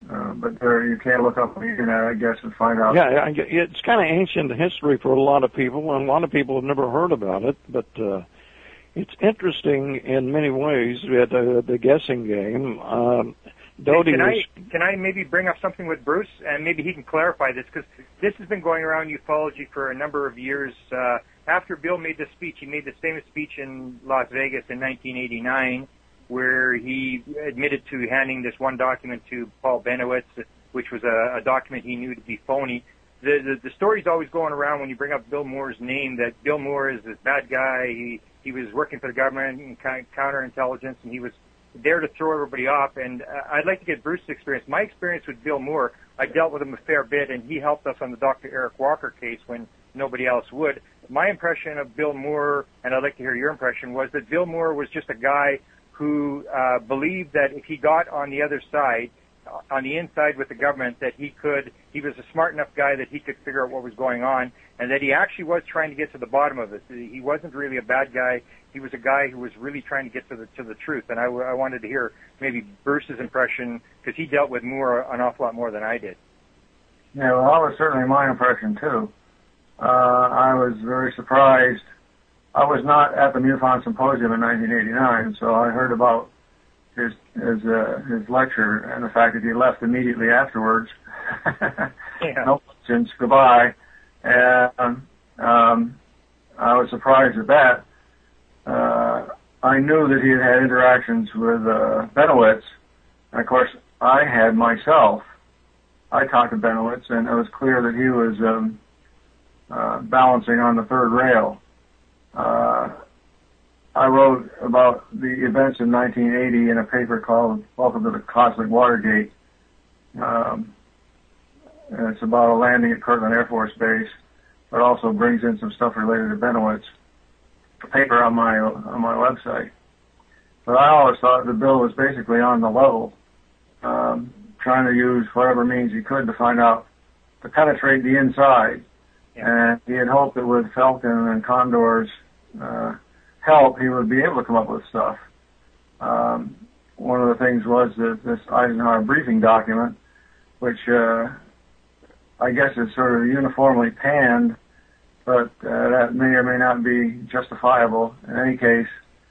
but you can't look up on the internet, I guess, and find out. Yeah, it's kind of ancient history for a lot of people, and a lot of people have never heard about it, but it's interesting in many ways, the guessing game. Can I maybe bring up something with Bruce, and maybe he can clarify this, because this has been going around ufology for a number of years. After Bill made this speech, he made this famous speech in Las Vegas in 1989, where he admitted to handing this one document to Paul Benowitz, which was a document he knew to be phony. The story's always going around when you bring up Bill Moore's name that Bill Moore is this bad guy. He was working for the government in counterintelligence, and he was there to throw everybody off. And I'd like to get Bruce's experience. My experience with Bill Moore, I dealt with him a fair bit, and he helped us on the Dr. Eric Walker case when nobody else would. My impression of Bill Moore, and I'd like to hear your impression, was that Bill Moore was just a guy who believed that if he got on the other side, on the inside with the government, that he was a smart enough guy that he could figure out what was going on, and that he actually was trying to get to the bottom of it. He wasn't really a bad guy. He was a guy who was really trying to get to the truth. And I wanted to hear maybe Bruce's impression, because he dealt with Moore an awful lot more than I did. Yeah, well, that was certainly my impression, too. I was very surprised. I was not at the MUFON Symposium in 1989, so I heard about his lecture and the fact that he left immediately afterwards. Yeah. No questions, goodbye. And I was surprised at that. I knew that he had had interactions with Benowitz, and of course I had myself. I talked to Benowitz, and it was clear that he was balancing on the third rail. I wrote about the events in 1980 in a paper called Welcome to the Cosmic Watergate. And it's about a landing at Kirtland Air Force Base, but also brings in some stuff related to Benowitz. A paper on my website. But I always thought that Bill was basically on the level, trying to use whatever means he could to find out, to penetrate the inside. Yeah. And he had hoped that with Falcon and Condor's help, he would be able to come up with stuff. One of the things was that this Eisenhower briefing document, which I guess is sort of uniformly panned, but that may or may not be justifiable. In any case,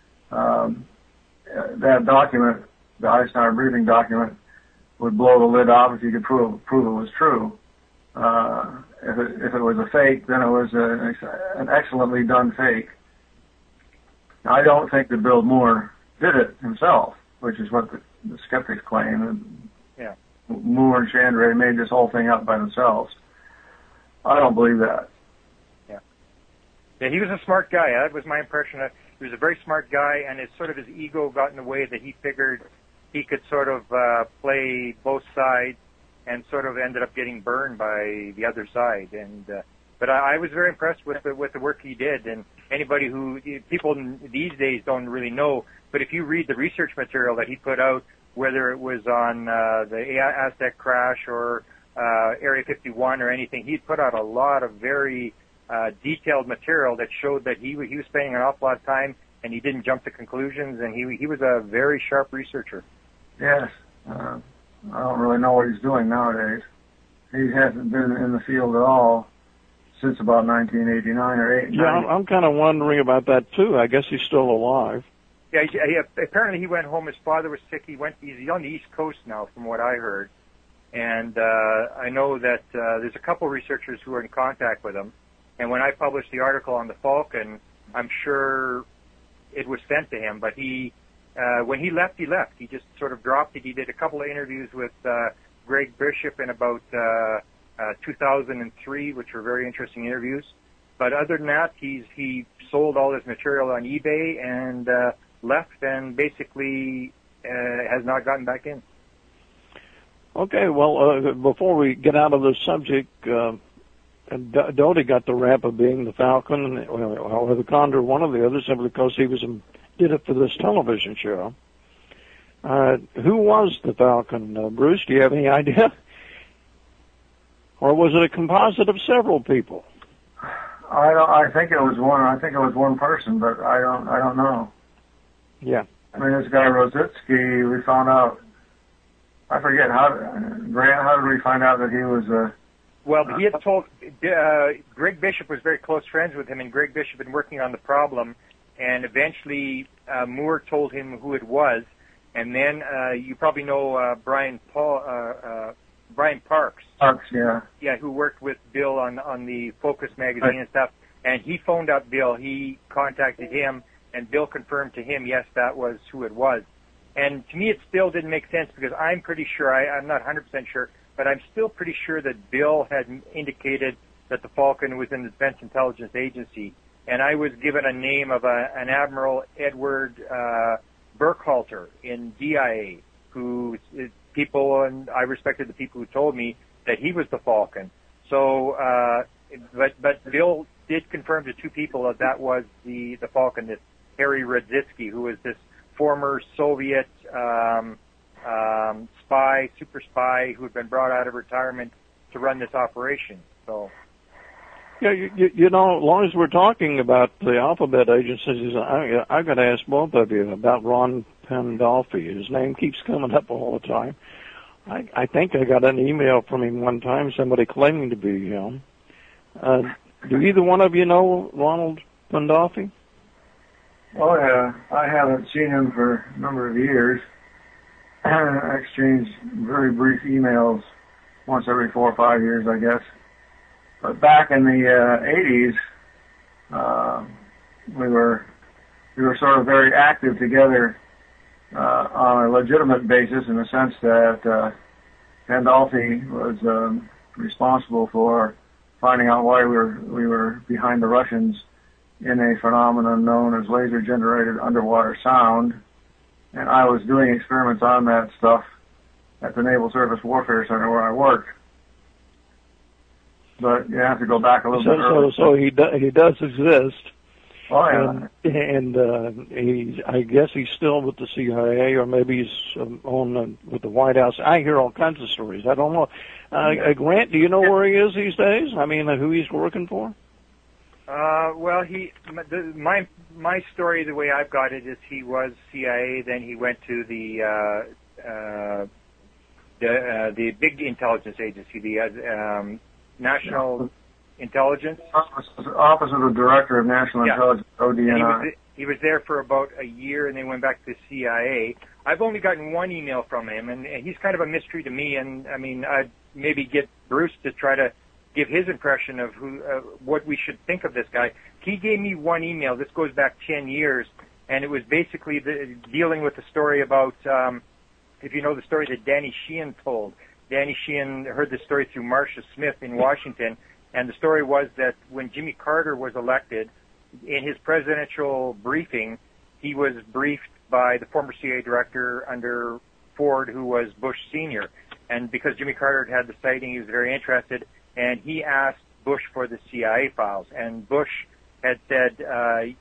that document, the Eisenhower briefing document, would blow the lid off if you could prove it was true. If it was a fake, then it was an excellently done fake. I don't think that Bill Moore did it himself, which is what the skeptics claim. Yeah. Moore and Chandray made this whole thing up by themselves. I don't believe that. Yeah, he was a smart guy. That was my impression. He was a very smart guy, and his ego got in the way that he figured he could sort of play both sides, and sort of ended up getting burned by the other side. And but I was very impressed with the work he did. And anybody people these days don't really know, but if you read the research material that he put out, whether it was on the Aztec crash or Area 51 or anything, he'd put out a lot of very detailed material that showed that he was spending an awful lot of time, and he didn't jump to conclusions, and he was a very sharp researcher. Yes. I don't really know what he's doing nowadays. He hasn't been in the field at all since about 1989 or 89. Yeah, I'm kind of wondering about that too. I guess he's still alive. Yeah, apparently he went home. His father was sick. He's on the East Coast now, from what I heard. And I know that there's a couple researchers who are in contact with him. And when I published the article on the Falcon, I'm sure it was sent to him. But when he left, he left. He just sort of dropped it. He did a couple of interviews with Greg Bishop in about 2003, which were very interesting interviews. But other than that, he sold all his material on eBay and left, and basically has not gotten back in. Okay, well, before we get out of the subject, Doty got the rap of being the Falcon or the Condor, one or the other, simply because he did it for this television show. Who was the Falcon? Bruce, do you have any idea? Or was it a composite of several people? I think it was one. I think it was one person, but I don't know. Yeah. I mean, this guy Rositsky, we found out I forget Grant, how did we find out that he was well, he had told, Greg Bishop was very close friends with him, and Greg Bishop had been working on the problem, and eventually Moore told him who it was, and then you probably know Brian Parks. Parks, yeah. Yeah, who worked with Bill on the Focus magazine and stuff, and he phoned up Bill. He contacted him, and Bill confirmed to him, yes, that was who it was. And to me, it still didn't make sense because I'm pretty sure, I'm not 100% sure, but I'm still pretty sure that Bill had indicated that the Falcon was in the Defense Intelligence Agency. And I was given a name of an Admiral Edward Burkhalter in DIA, who people, and I respected the people who told me that he was the Falcon. So, but Bill did confirm to two people that was the Falcon, this Harry Radzitsky, who was this former Soviet spy, super spy, who had been brought out of retirement to run this operation. So, yeah, you know, as long as we're talking about the alphabet agencies, I got to ask both of you about Ron Pandolfi. His name keeps coming up all the time. I think I got an email from him one time, somebody claiming to be him. Do either one of you know Ronald Pandolfi? Oh, yeah. I haven't seen him for a number of years. I exchanged very brief emails once every 4 or 5 years, I guess. But back in the 80s, we were sort of very active together on a legitimate basis, in the sense that Pandolfi was responsible for finding out why we were behind the Russians in a phenomenon known as laser-generated underwater sound, and I was doing experiments on that stuff at the Naval Surface Warfare Center where I worked. But you have to go back a little bit earlier. So he does exist. Oh, yeah. And I guess he's still with the CIA, or maybe he's with the White House. I hear all kinds of stories. I don't know. Grant, do you know where he is these days? I mean, who he's working for? Well, my story, the way I've got it, is he was CIA. Then he went to the big intelligence agency, the National Intelligence Office of the Director of National Intelligence, ODNI. He was there for about a year, and then went back to the CIA. I've only gotten one email from him, and he's kind of a mystery to me. And I mean, I'd maybe get Bruce to try to give his impression of what we should think of this guy. He gave me one email. This goes back 10 years, and it was basically dealing with the story about, if you know the story that Danny Sheehan told. Danny Sheehan heard the story through Marcia Smith in Washington, and the story was that when Jimmy Carter was elected, in his presidential briefing, he was briefed by the former CIA director under Ford, who was Bush Sr. And because Jimmy Carter had the sighting, he was very interested, and he asked Bush for the CIA files. And Bush had said, I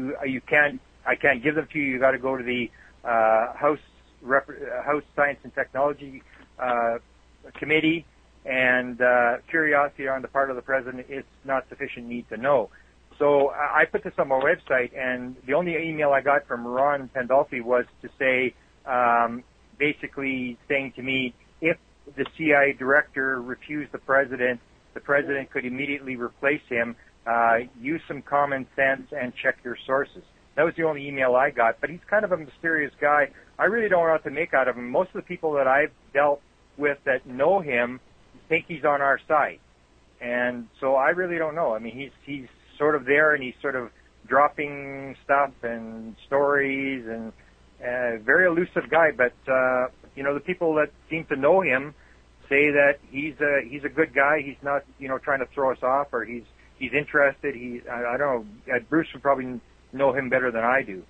can't give them to you. You got to go to the House Science and Technology Committee, and curiosity on the part of the president is not sufficient need to know. So I put this on my website, and the only email I got from Ron Pandolfi was to say, basically saying to me, if the CIA director refused the president could immediately replace him. Use some common sense and check your sources. That was the only email I got, but he's kind of a mysterious guy. I really don't know what to make out of him. Most of the people that I've dealt with that know him think he's on our side. And so I really don't know. I mean, he's sort of there, and he's sort of dropping stuff and stories, and very elusive guy. But the people that seem to know him say that he's a good guy. He's not trying to throw us off, or he's interested. I don't know. Bruce would probably know him better than I do.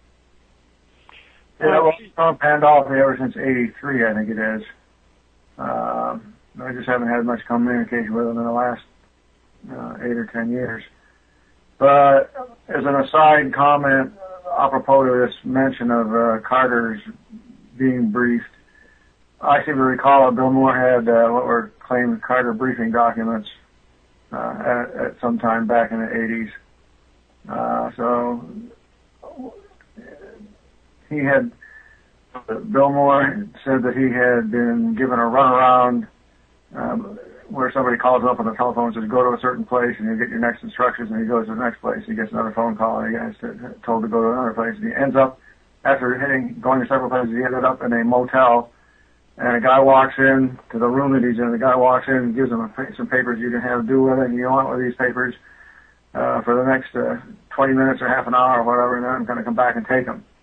Yeah, well, I've known Pandolfi ever since '83, I think it is. I just haven't had much communication with him in the last 8 or 10 years. But as an aside comment, apropos to this mention of Carter's being briefed, I seem to recall that Bill Moore had what were claimed Carter briefing documents at some time back in the 80s. So he had Bill Moore said that he had been given a runaround where somebody calls him up on the telephone and says, go to a certain place and you get your next instructions, and he goes to the next place. He gets another phone call and he gets told to go to another place. And he ends up, after going to several places, he ended up in a motel, and a guy walks in to the room that he's in. The guy walks in and gives him some papers you can have do with it, and you want with these papers for the next 20 minutes or half an hour or whatever, and then I'm going to come back and take them.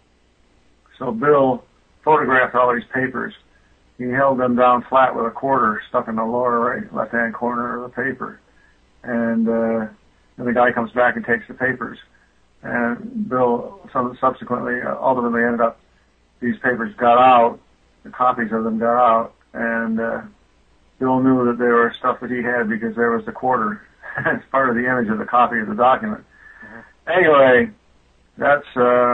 So Bill photographed all these papers. He held them down flat with a quarter stuck in the lower right left-hand corner of the paper. And the guy comes back and takes the papers. And Bill subsequently, ultimately ended up, these papers got out, the copies of them got out, and Bill knew that they were stuff that he had because there was the quarter as part of the image of the copy of the document. Anyway, that's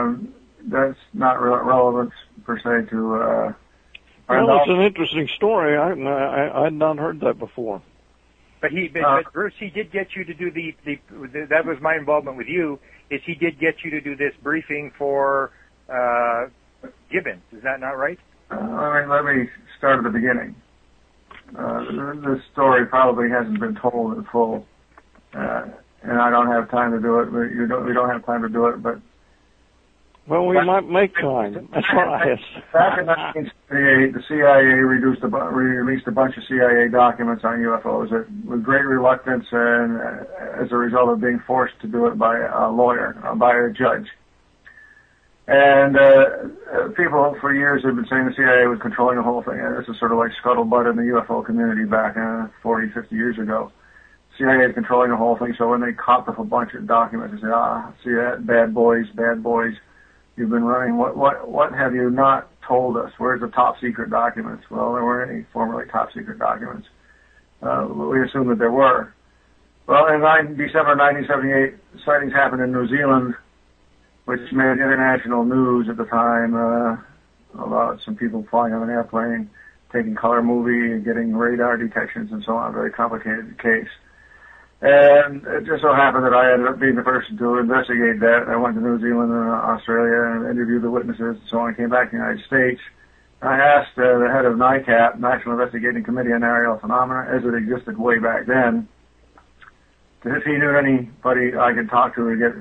not relevant per se to. Well, it's an interesting story. I had not heard that before. But Bruce, he did get you to do the that was my involvement with you. Is he did get you to do this briefing for Gibbons? Is that not right? Let me start at the beginning. This story probably hasn't been told in full, and I don't have time to do it. We don't have time to do it, but. Well, we might make time. That's what I asked. Back in 1978, the CIA released a bunch of CIA documents on UFOs with great reluctance, and as a result of being forced to do it by a lawyer, by a judge. And people for years have been saying the CIA was controlling the whole thing. This is sort of like scuttlebutt in the UFO community back 40, 50 years ago. CIA is controlling the whole thing, so when they cop up a bunch of documents, they say, see that, bad boys, you've been running, what have you not told us? Where's the top secret documents? Well, there weren't any formerly top secret documents. We assumed that there were. Well, in December 1978, sightings happened in New Zealand, which made international news at the time, about some people flying on an airplane, taking color movie and getting radar detections and so on. A very complicated case. And it just so happened that I ended up being the person to investigate that. I went to New Zealand and Australia and interviewed the witnesses and so on. I came back to the United States. I asked the head of NICAP, National Investigating Committee on Aerial Phenomena, as it existed way back then, if he knew anybody I could talk to get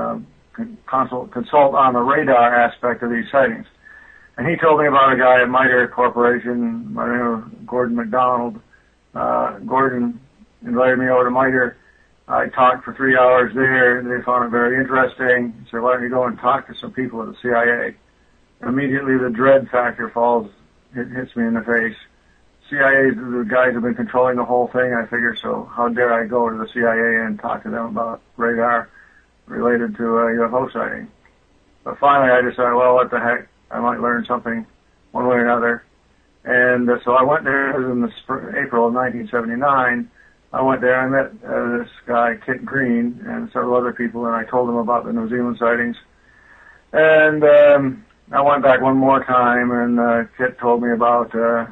consult on the radar aspect of these sightings. And he told me about a guy at MITRE Corporation by the name of Gordon McDonald. Gordon invited me over to MITRE. I talked for 3 hours there, and they found it very interesting. He said, why don't you go and talk to some people at the CIA? Immediately the dread factor hits me in the face. CIA, the guys have been controlling the whole thing. I figure, so how dare I go to the CIA and talk to them about radar related to a UFO sighting? But finally I decided, well, what the heck, I might learn something one way or another. And so I went there in April of 1979. I went there, I met this guy, Kit Green, and several other people, and I told them about the New Zealand sightings. And I went back one more time, and Kit told me about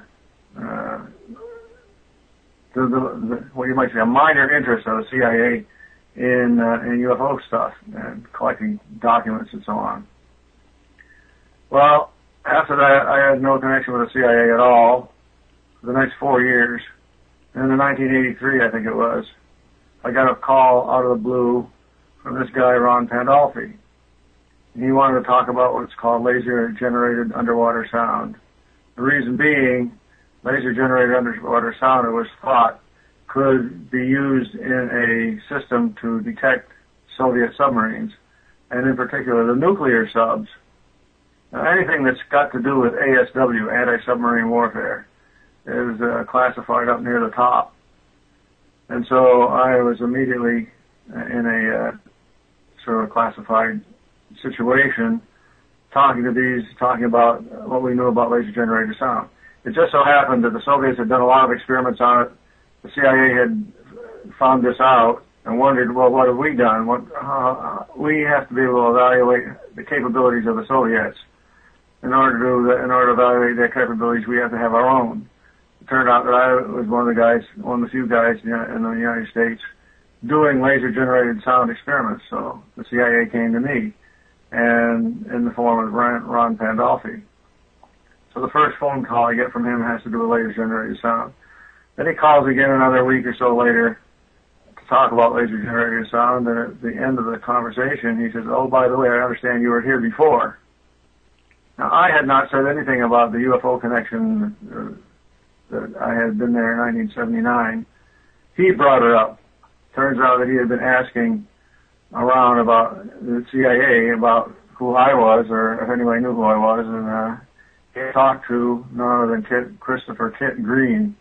what you might say a minor interest of the CIA in UFO stuff and collecting documents and so on. Well, after that, I had no connection with the CIA at all for the next 4 years. And in 1983, I think it was, I got a call out of the blue from this guy, Ron Pandolfi. He wanted to talk about what's called laser-generated underwater sound. The reason being, laser-generated underwater sound, it was thought, could be used in a system to detect Soviet submarines, and in particular the nuclear subs. Now, anything that's got to do with ASW, anti-submarine warfare, is classified up near the top. And so I was immediately in a sort of classified situation, talking about what we knew about laser-generated sound. It just so happened that the Soviets had done a lot of experiments on it. The CIA had found this out and wondered, well, what have we done? We have to be able to evaluate the capabilities of the Soviets. In order to evaluate their capabilities, we have to have our own. It turned out that I was one of the few guys in the United States doing laser-generated sound experiments. So the CIA came to me, and in the form of Ron Pandolfi. So the first phone call I get from him has to do with laser generated sound. Then he calls again another week or so later to talk about laser generated sound, and at the end of the conversation he says, "Oh, by the way, I understand you were here before." Now, I had not said anything about the UFO connection that I had been there in 1979. He brought it up. Turns out that he had been asking around about the CIA about who I was, or if anybody knew who I was, and he talked to none other than Christopher Kit Green.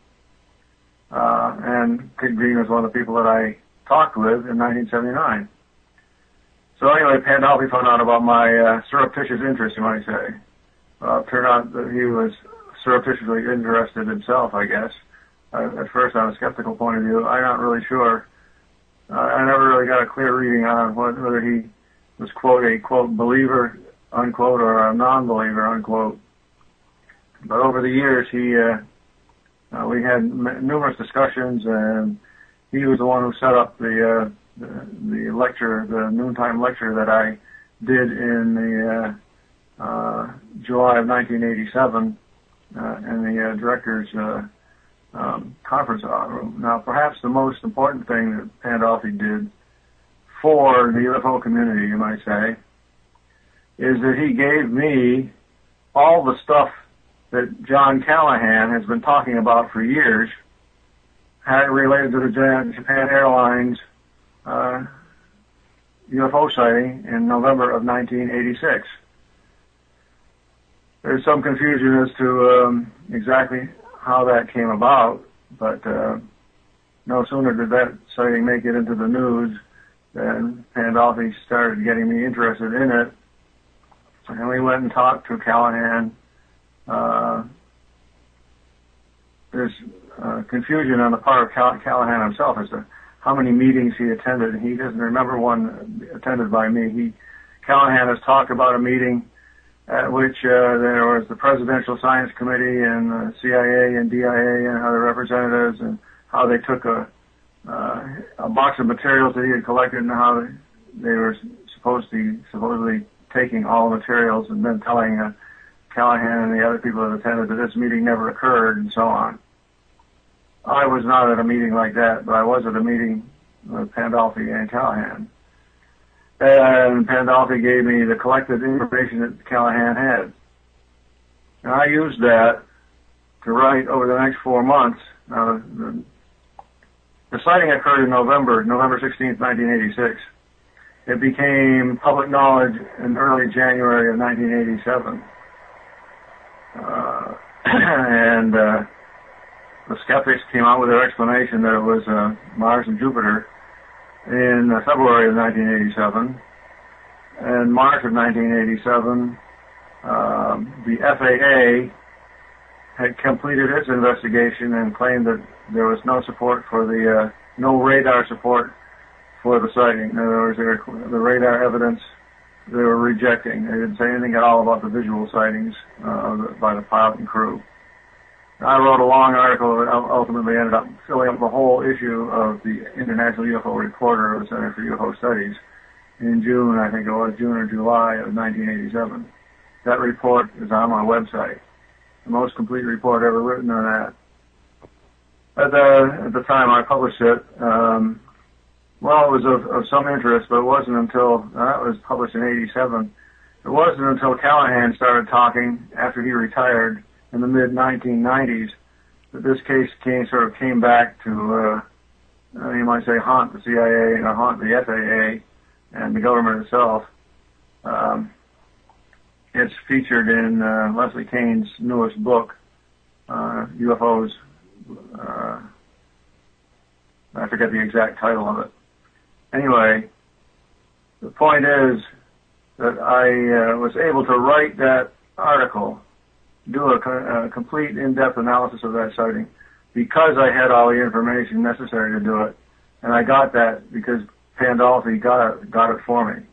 And Kit Green was one of the people that I talked with in 1979. So anyway, Pandolfi found out about my surreptitious interest, you might say. It turned out that he was surreptitiously interested himself, I guess. At first, on a skeptical point of view, I'm not really sure. I never really got a clear reading on whether he was, quote, a, quote, believer, unquote, or a non-believer, unquote. But over the years, we had numerous discussions, and he was the one who set up the lecture, the noontime lecture that I did in the July of 1987 in the director's conference room. Now, perhaps the most important thing that Pandolfi did for the UFO community, you might say, is that he gave me all the stuff that John Callahan has been talking about for years, related to the Japan Airlines UFO sighting in November of 1986. There's some confusion as to exactly how that came about, but no sooner did that sighting make it into the news than Pandolfi started getting me interested in it, and we went and talked to Callahan. There's confusion on the part of Callahan himself as to how many meetings he attended. He doesn't remember one attended by me. Callahan has talked about a meeting at which there was the Presidential Science Committee and the CIA and DIA and other representatives, and how they took a box of materials that he had collected, and how they were supposedly taking all the materials and then telling Callahan and the other people that attended that this meeting never occurred, and so on. I was not at a meeting like that, but I was at a meeting with Pandolfi and Callahan. And Pandolfi gave me the collected information that Callahan had. And I used that to write over the next 4 months. Now, the sighting occurred in November 16th, 1986. It became public knowledge in early January of 1987. And the skeptics came out with their explanation that it was Mars and Jupiter in February of 1987. In March of 1987, the FAA had completed its investigation and claimed that there was no support for no radar support for the sighting. In other words, the radar evidence they were rejecting. They didn't say anything at all about the visual sightings by the pilot and crew. I wrote a long article that ultimately ended up filling up the whole issue of the International UFO Reporter of the Center for UFO Studies in June, I think it was, June or July of 1987. That report is on my website. The most complete report ever written on that. At the time I published it, it was of some interest, but it wasn't until, that was published in 87, it wasn't until Callahan started talking after he retired in the mid-1990s that this case came back to, you might say, haunt the CIA and haunt the FAA and the government itself. It's featured in Leslie Kean's newest book, UFOs. I forget the exact title of it. Anyway, the point is that I was able to write that article, do a complete in-depth analysis of that sighting, because I had all the information necessary to do it, and I got that because Pandolfi got it for me.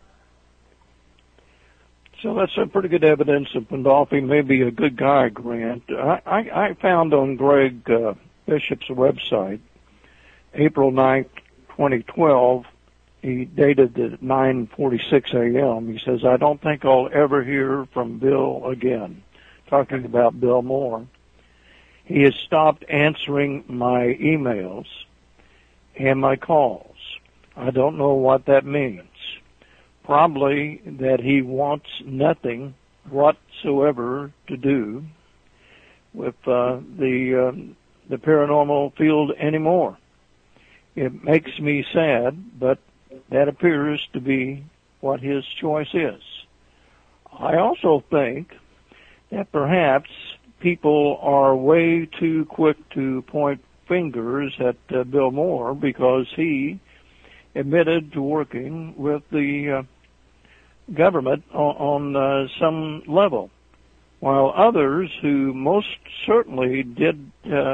So that's some pretty good evidence that Pandolfi may be a good guy, Grant. I found on Greg Bishop's website, April 9th, 2012, he dated at 9:46 a.m. He says, "I don't think I'll ever hear from Bill again. talking about Bill Moore. He has stopped answering my emails and my calls. I don't know what that means. Probably that he wants nothing whatsoever to do with the paranormal field anymore. It makes me sad, but that appears to be what his choice is. I also think that perhaps people are way too quick to point fingers at Bill Moore because he admitted to working with the government on some level, while others who most certainly did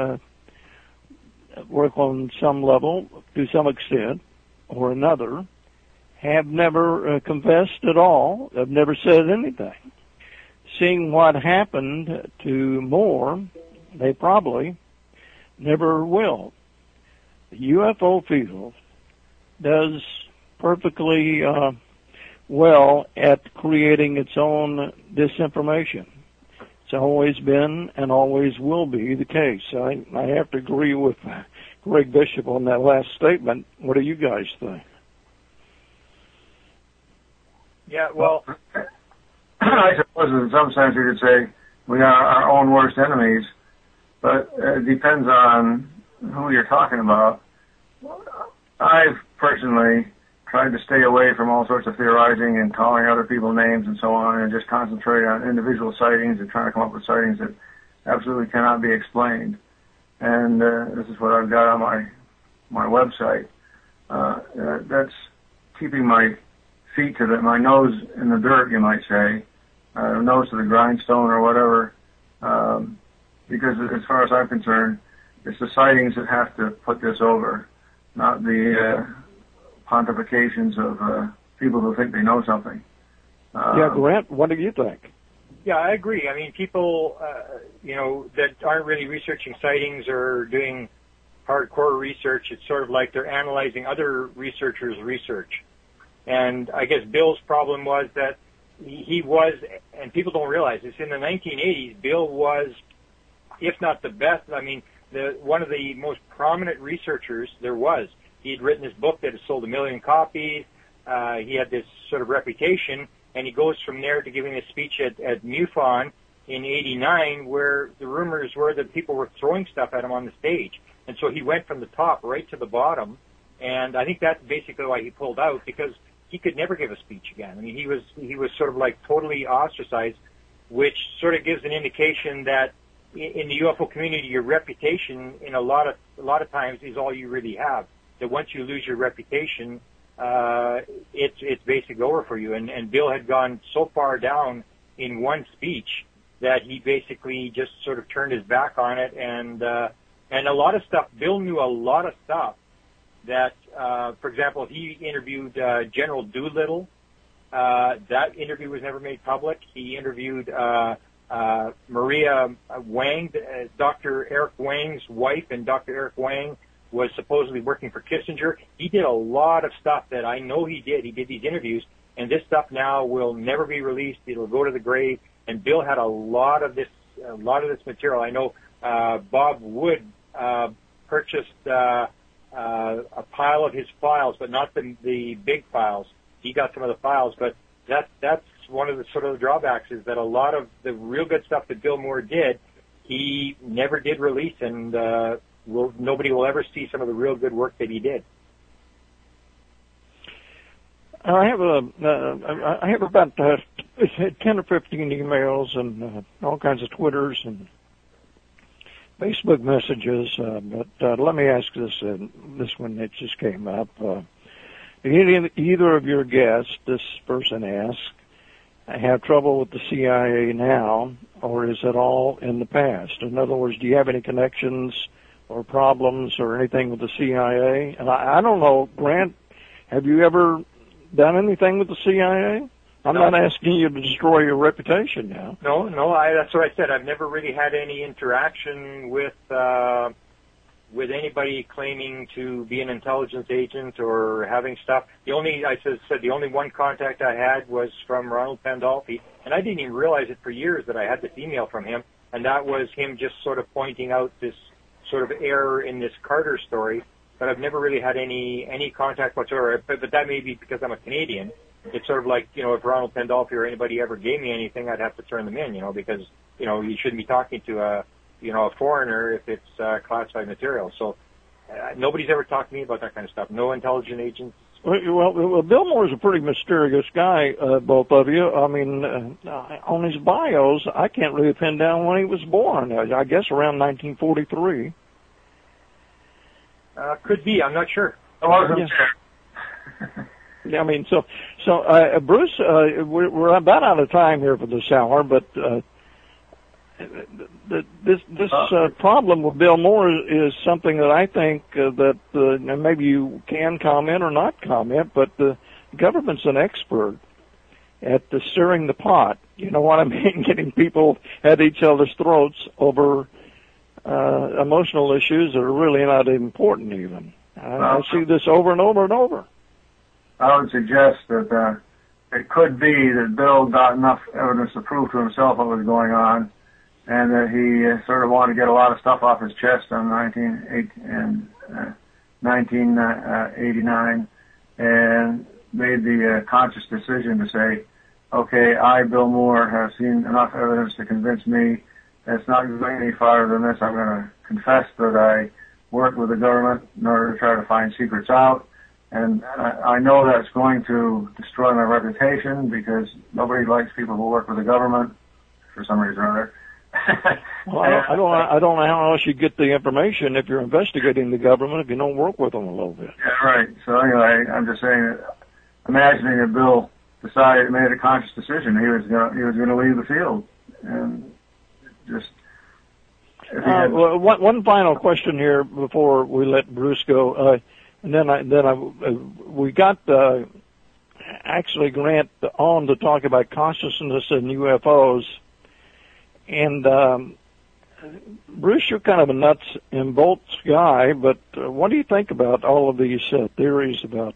work on some level to some extent or another have never confessed at all, have never said anything. Seeing what happened to Moore, they probably never will. The UFO field does perfectly well at creating its own disinformation. It's always been and always will be the case. I have to agree with Greg Bishop on that last statement. What do you guys think? Yeah, well, I suppose in some sense you could say we are our own worst enemies, but it depends on who you're talking about. I've personally tried to stay away from all sorts of theorizing and calling other people names and so on, and just concentrate on individual sightings and trying to come up with sightings that absolutely cannot be explained. And this is what I've got on my website. That's keeping my feet to my nose in the dirt, you might say, nose to the grindstone or whatever, because as far as I'm concerned, it's the sightings that have to put this over, not the pontifications of people who think they know something. Yeah, Grant, what do you think? Yeah, I agree. I mean, people, that aren't really researching sightings or doing hardcore research, it's sort of like they're analyzing other researchers' research. And I guess Bill's problem was that he was, and people don't realize this, in the 1980s, Bill was, if not the best, I mean, one of the most prominent researchers there was. He had written this book that had sold 1 million copies. He had this sort of reputation, and he goes from there to giving a speech at MUFON in '89, where the rumors were that people were throwing stuff at him on the stage. And so he went from the top right to the bottom, and I think that's basically why he pulled out, because he could never give a speech again. I mean, he was sort of like totally ostracized, which sort of gives an indication that in the UFO community, your reputation in a lot of times is all you really have. That once you lose your reputation, it's basically over for you. And Bill had gone so far down in one speech that he basically just sort of turned his back on it. And a lot of stuff, Bill knew a lot of stuff that, for example, he interviewed General Doolittle. That interview was never made public. He interviewed Maria Wang, Dr. Eric Wang's wife, and Dr. Eric Wang was supposedly working for Kissinger. He did a lot of stuff that I know he did. He did these interviews, and this stuff now will never be released. It'll go to the grave. And Bill had a lot of this material. I know Bob Wood purchased a pile of his files, but not the big files. He got some of the files, but that's one of the sort of the drawbacks, is that a lot of the real good stuff that Bill Moore did, he never did release, and nobody will ever see some of the real good work that he did. I have about 10 or 15 emails and all kinds of Twitters and Facebook messages, but let me ask this one that just came up. Either of your guests, this person asked, have trouble with the CIA now, or is it all in the past? In other words, do you have any connections or problems or anything with the CIA? And I don't know, Grant, have you ever done anything with the CIA? I'm not asking you to destroy your reputation now. No, that's what I said. I've never really had any interaction with with anybody claiming to be an intelligence agent or having stuff. The only one contact I had was from Ronald Pandolfi, and I didn't even realize it for years that I had this email from him, and that was him just sort of pointing out this sort of error in this Carter story. But I've never really had any contact whatsoever. But that may be because I'm a Canadian. It's sort of like, if Ronald Pandolfi or anybody ever gave me anything, I'd have to turn them in, because you shouldn't be talking to a foreigner if it's classified material. So nobody's ever talked to me about that kind of stuff. No intelligence agents. Well, Bill Moore is a pretty mysterious guy, both of you. I mean, on his bios, I can't really pin down when he was born. I guess around 1943. Could be. I'm not sure. Yeah, I mean, so Bruce, we're about out of time here for this hour, but this problem with Bill Moore is something that I think that maybe you can comment or not comment, but the government's an expert at stirring the pot. You know what I mean? Getting people at each other's throats over emotional issues that are really not important even. I see this over and over and over. I would suggest that it could be that Bill got enough evidence to prove to himself what was going on, and that he sort of wanted to get a lot of stuff off his chest on 1989, and made the conscious decision to say, okay, I, Bill Moore, have seen enough evidence to convince me that it's not going any farther than this. I'm going to confess that I worked with the government in order to try to find secrets out. And I know that's going to destroy my reputation because nobody likes people who work with the government for some reason or other. Well, I don't know how else you get the information if you're investigating the government if you don't work with them a little bit. Yeah, right. So anyway, I'm just saying that, imagining that Bill made a conscious decision he was going to leave the field, and just. One final question here before we let Bruce go. And we got actually Grant on to talk about consciousness and UFOs. And Bruce, you're kind of a nuts and bolts guy, but what do you think about all of these theories about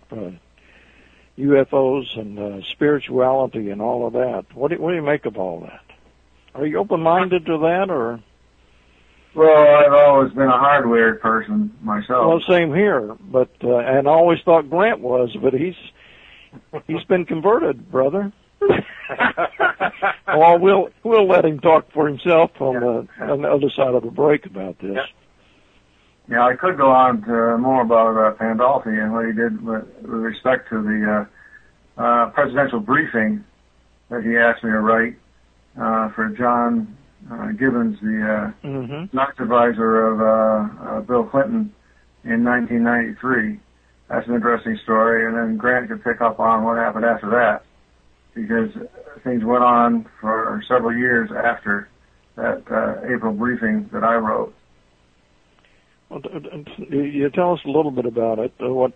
UFOs and spirituality and all of that? What do you make of all that? Are you open-minded to that, or? Well, I've always been a hardware person myself. Well, same here, but and I always thought Grant was, but he's been converted, brother. Well, we'll let him talk for himself on the other side of the break about this. Yeah, I could go on to more about Pandolfi and what he did with respect to the presidential briefing that he asked me to write for John Gibbons, the NOx advisor of Bill Clinton in 1993. That's an interesting story, and then Grant could pick up on what happened after that, because things went on for several years after that April briefing that I wrote. Well, you tell us a little bit about it. Well,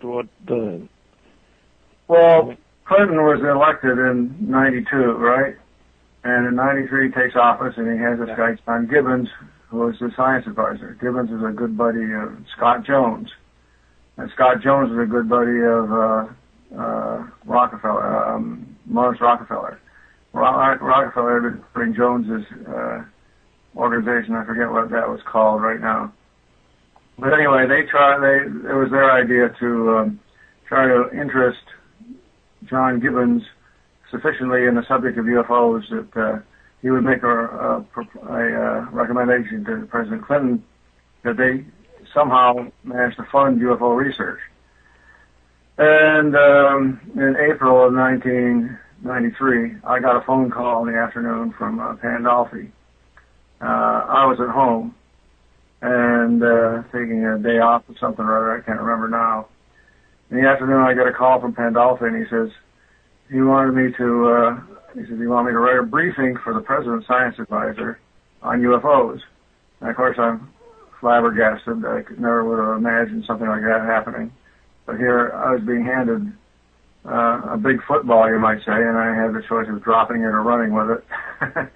Clinton was elected in 92, right? And in 93 he takes office, and he has this guy, John Gibbons, who was the science advisor. Gibbons is a good buddy of Scott Jones. And Scott Jones is a good buddy of Rockefeller, Morris Rockefeller. Rockefeller had been putting Jones's organization, I forget what that was called right now. But anyway, it was their idea to try to interest John Gibbons sufficiently in the subject of UFOs that he would make a recommendation to President Clinton that they somehow managed to fund UFO research. And in April of 1993, I got a phone call in the afternoon from Pandolfi. I was at home and taking a day off or something or other, I can't remember now. In the afternoon, I got a call from Pandolfi, and he says, he wanted me to, you want me to write a briefing for the President's science advisor on UFOs. And of course, I'm flabbergasted. I never would have imagined something like that happening. But here I was being handed a big football, you might say, and I had the choice of dropping it or running with it.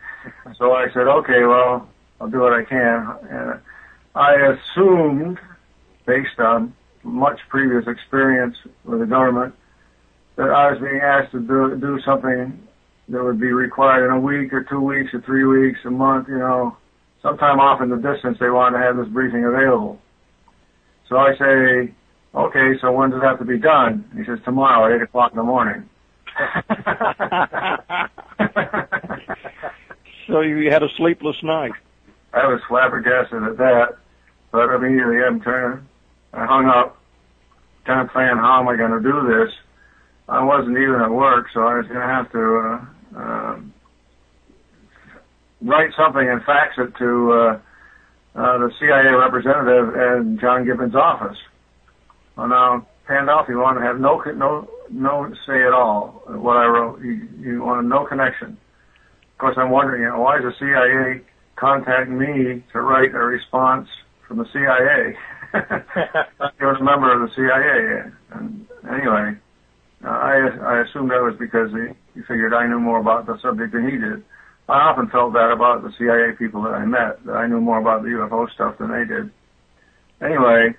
So I said, okay, well, I'll do what I can. And I assumed based on much previous experience with the government, that I was being asked to do something that would be required in a week or 2 weeks or 3 weeks, a month, sometime off in the distance they wanted to have this briefing available. So I say, okay, so when does it have to be done? He says, tomorrow at 8 o'clock in the morning. So you had a sleepless night. I was flabbergasted at that, but immediately I hung up, kind of planning, how am I going to do this? I wasn't even at work, so I was going to have to write something and fax it to the CIA representative in John Gibbons' office. Well, now, Pandolfi wanted to have no say at all in what I wrote. He wanted no connection. Of course, I'm wondering, why is the CIA contacting me to write a response from the CIA? He was a member of the CIA. And anyway, I assumed that was because he figured I knew more about the subject than he did. I often felt that about the CIA people that I met, that I knew more about the UFO stuff than they did. Anyway,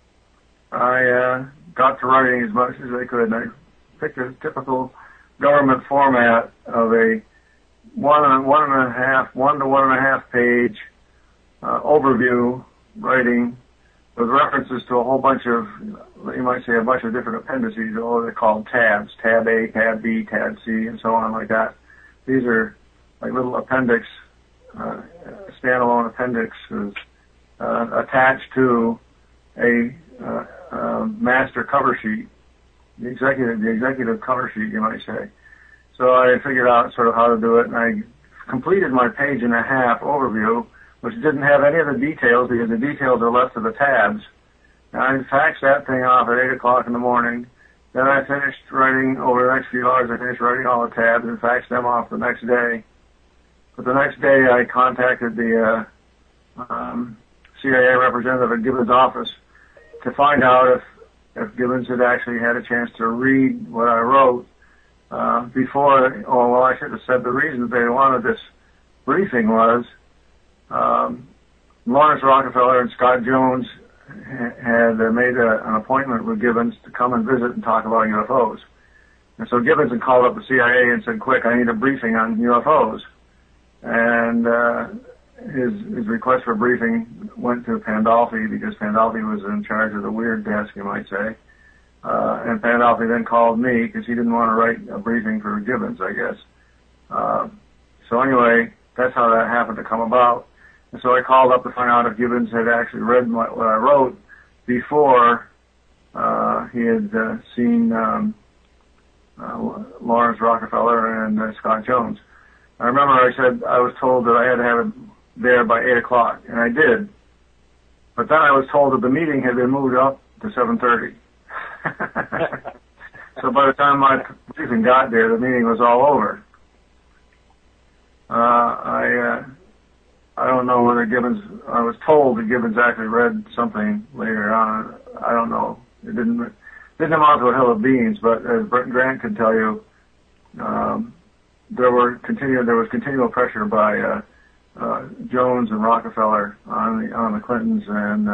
I got to writing as much as I could, and I picked a typical government format of a one to one and a half page overview writing with references to a whole bunch of, you might say, a bunch of different appendices, or they're called tabs, tab A, tab B, tab C, and so on like that. These are like little appendix, standalone appendixes attached to a master cover sheet, the executive cover sheet, you might say. So I figured out sort of how to do it, and I completed my page and a half overview, which didn't have any of the details because the details are left to the tabs. And I faxed that thing off at 8 o'clock in the morning. Then I finished writing, over the next few hours, I finished writing all the tabs and faxed them off the next day. But the next day I contacted the CIA representative at Gibbons' office to find out if Gibbons had actually had a chance to read what I wrote before. Oh, well, I should have said the reason they wanted this briefing was Lawrence Rockefeller and Scott Jones had made an appointment with Gibbons to come and visit and talk about UFOs. And so Gibbons had called up the CIA and said, quick, I need a briefing on UFOs. And his request for a briefing went to Pandolfi because Pandolfi was in charge of the weird desk, you might say. And Pandolfi then called me because he didn't want to write a briefing for Gibbons, I guess. So anyway, that's how that happened to come about. And so I called up to find out if Gibbons had actually read what I wrote before he had seen Lawrence Rockefeller and Scott Jones. I remember I said I was told that I had to have it there by 8 o'clock, and I did. But then I was told that the meeting had been moved up to 7:30. So by the time my briefing got there, the meeting was all over. I don't know whether Gibbons, I was told that Gibbons actually read something later on. I don't know. It didn't amount to a hill of beans, but as Brett Grant could tell you, there was continual pressure by Jones and Rockefeller on the Clintons, and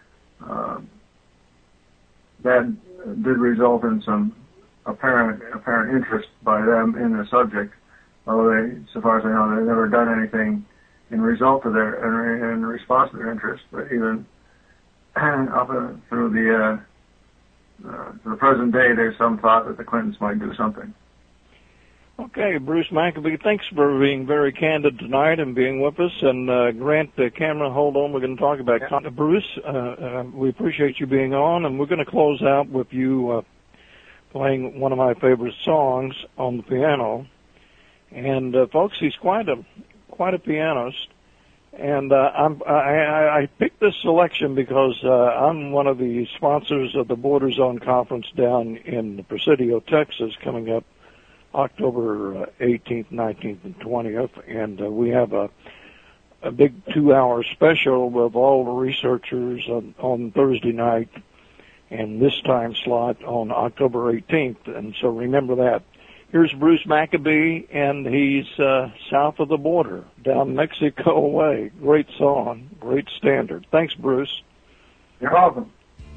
that did result in some apparent interest by them in the subject. Although they, so far as I know, they've never done anything in result to their in response to their interest. But even up through the to the present day, there's some thought that the Clintons might do something. Okay, Bruce Maccabee, thanks for being very candid tonight and being with us. And Grant, Cameron, hold on. We're going to talk about Bruce. We appreciate you being on, and we're going to close out with you playing one of my favorite songs on the piano. And folks, he's quite a pianist. And I picked this selection because I'm one of the sponsors of the Border Zone Conference down in Presidio, Texas, coming up October 18th, 19th, and 20th, and we have a big 2-hour special with all the researchers on Thursday night, and this time slot on October 18th, and so remember that. Here's Bruce Maccabee, and he's south of the border, down Mexico way. Great song, great standard. Thanks, Bruce. You're welcome.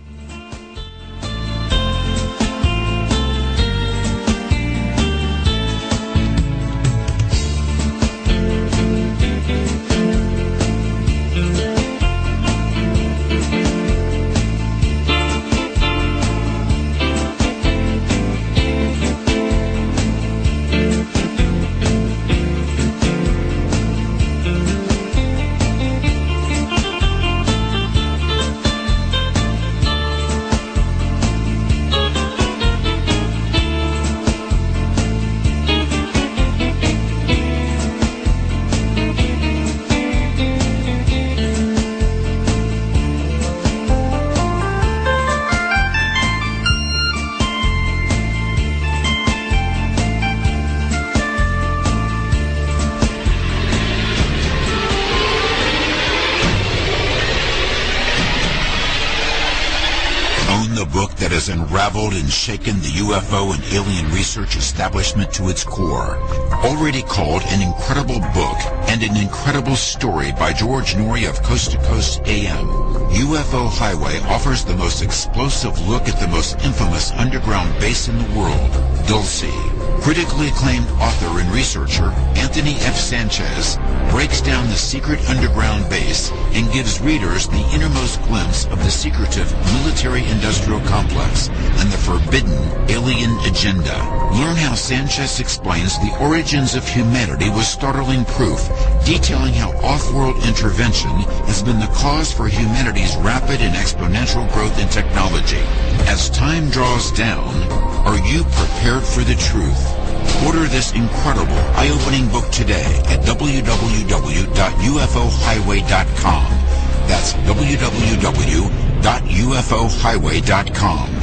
Own the book that has unraveled and shaken the UFO and alien research establishment to its core. Already called an incredible book and an incredible story by George Noory of Coast to Coast AM, UFO Highway offers the most explosive look at the most infamous underground base in the world, Dulce. Critically acclaimed author and researcher Anthony F. Sanchez breaks down the secret underground base and gives readers the innermost glimpse of the secretive military-industrial complex and the forbidden alien agenda. Learn how Sanchez explains the origins of humanity with startling proof, detailing how off-world intervention has been the cause for humanity's rapid and exponential growth in technology. As time draws down, are you prepared for the truth? Order this incredible, eye-opening book today at www.ufohighway.com. That's www.ufohighway.com.